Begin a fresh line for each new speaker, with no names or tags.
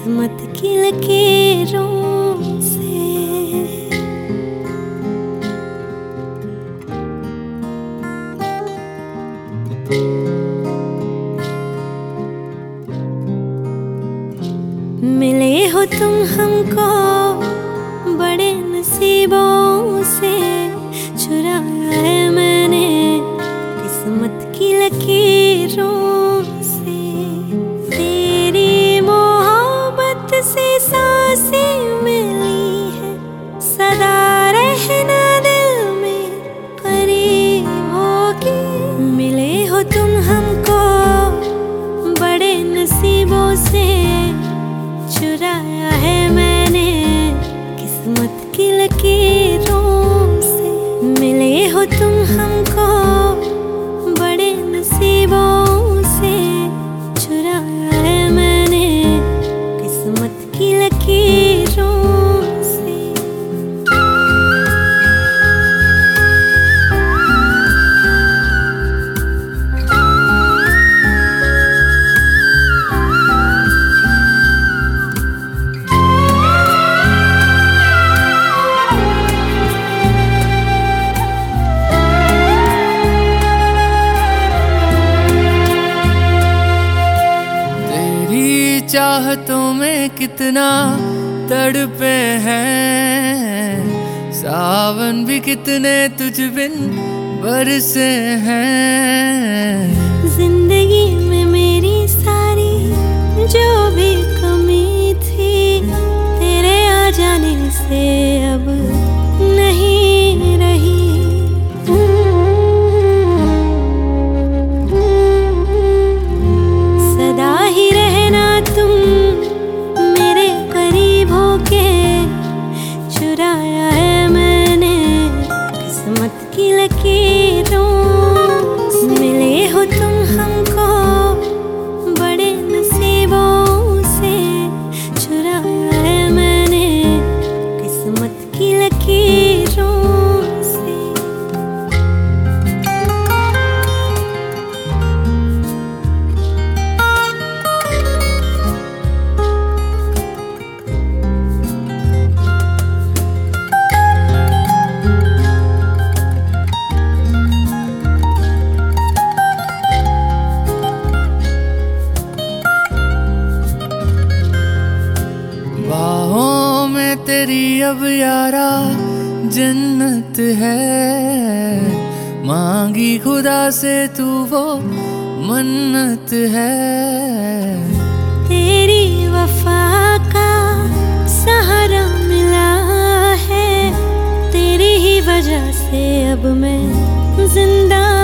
किस्मत की लकीरों से। मिले हो तुम हमको बड़े नसीबों से, चुराया है मैंने किस्मत की लकीरों से। तेरी मोहब्बत से सांसें मिली है, सदा रहना दिल में करीब होगी। मिले हो तुम हमको बड़े नसीबों से, चुराया है मैंने किस्मत की लकीरों से। मिले हो तुम हमको बड़े नसीबों से, चुराया है मैंने किस्मत की लकीरों से।
चाहतों में कितना तड़पे हैं, सावन भी कितने तुझ बिन बरसे हैं।
जिंदगी में मेरी सारी जो भी कमी थी, तेरे आ जाने से अब नहीं रही। सदा ही रहना तुम मेरे करीब होके, चुराया है मैंने किस्मत की लकीरों से। मिले हो तुम हमको बड़े नसीबों से, चुराया है मैंने किस्मत की लकीरों से।
बाहों में तेरी अब यारा जन्नत है, मांगी खुदा से तू वो मन्नत है।
तेरी वफा का सहारा मिला है, तेरी ही वजह से अब मैं जिंदा